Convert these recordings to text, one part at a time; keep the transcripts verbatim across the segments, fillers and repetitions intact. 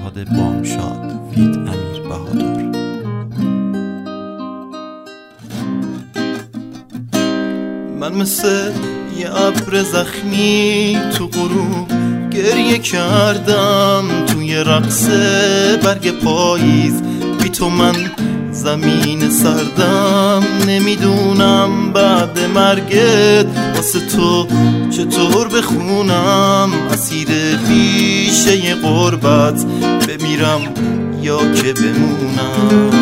فرهاد بامشاد فیت امیر بهادر. من مثل یه ابر زخمی تو غروب گریه کردم، توی رقص برگ پاییز بی تو من زمین سردم. نمیدونم بعد مرگت واسه تو چطور بخونم، اسیر بیشه غربت بمیرم یا که بمونم.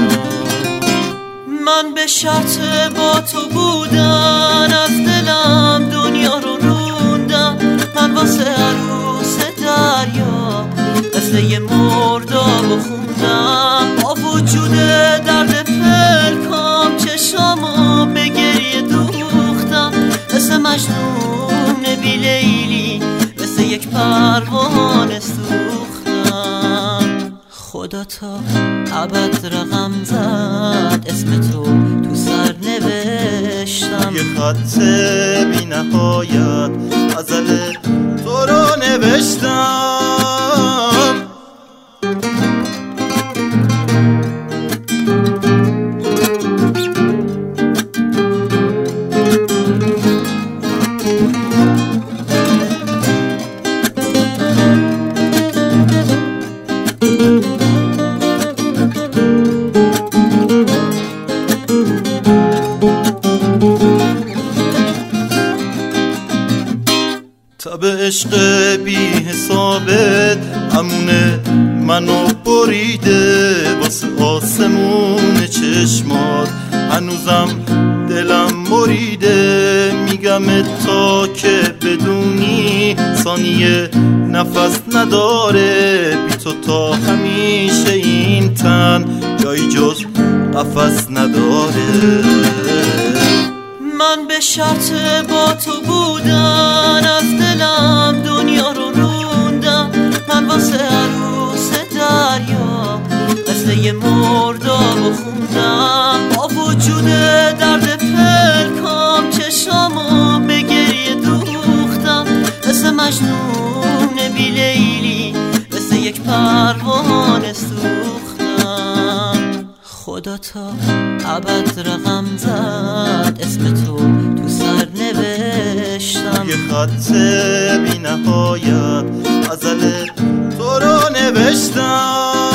من به شرط با تو بودن از دلم دنیا رو روندم. من واسه عروس دریا مثل یه مرداب خوندم. با وجود درد پلکام چشامو به گریه دوختم. مثل مجنون بی لیلی مثل یک پروانه سوختم. خدا تا ابد رقم زد اسم تو تو سر نوشتم. یه خط بی نهایت غزل تو رو نوشتم. تب عشق بی حسابت امونه منو بریده، واسه آسمون چشمات هنوزم دلم مریده. میگم تا که بدونی ثانیه نفس نداره، بی تو تا همیشه این تن جایی جز قفس نداره. من به شرط با تو بودن از دلم دنیا رو روندم. من واسه عروس دریا مثل یه مرداب خوندم. با وجود درد پلکام چشامو به گریه دوختم. مثل مجنون بی لیلی مثل یک پروانه سوختم. خدا تا ابد رقم زد اسم تو تو سر نوشتم. یه خط بی نهایت غزل تو رو نوشتم.